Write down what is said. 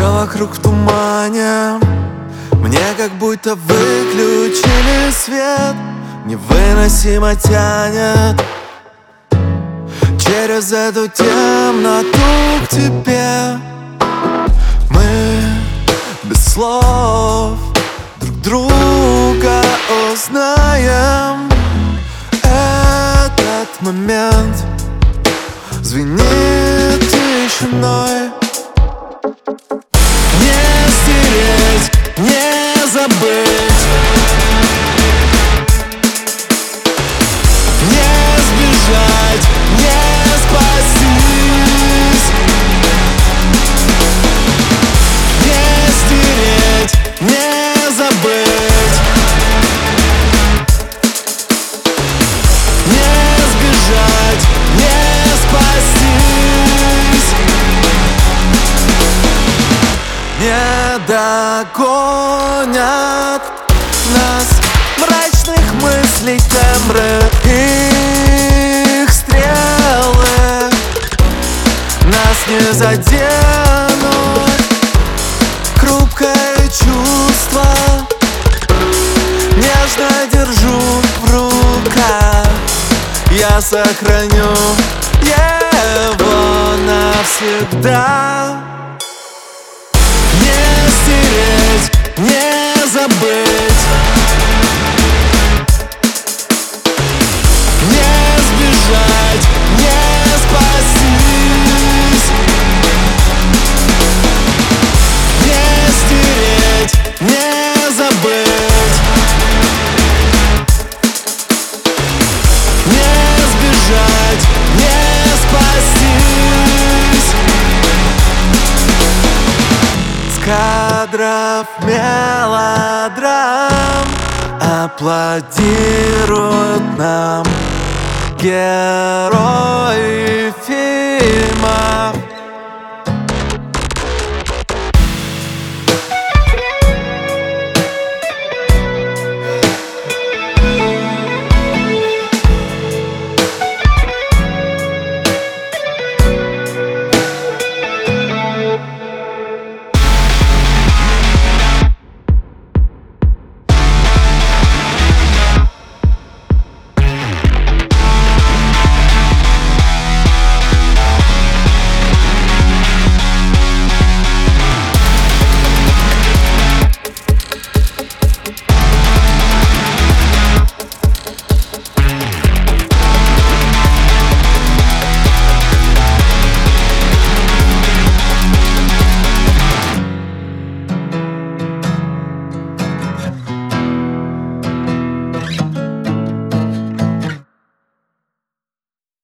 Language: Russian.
Все вокруг в тумане, мне как будто выключили свет. Невыносимо тянет через эту темноту к тебе. Мы без слов друг друга узнаем. Этот момент звенит тишиной. Не стереть, не забыть, не сбежать, не спастись. Не стереть, не забыть, не сбежать, не спастись. Не догонят нас мрачных мыслей тембры, их стрелы нас не заденут. Хрупкое чувство нежно держу в руках. Я сохраню его навсегда. Не стереть, не забыть, не сбежать, не спастись. Не стереть, не забыть, не сбежать, не спастись. С кадров мелодрам аплодируют нам герои фильма.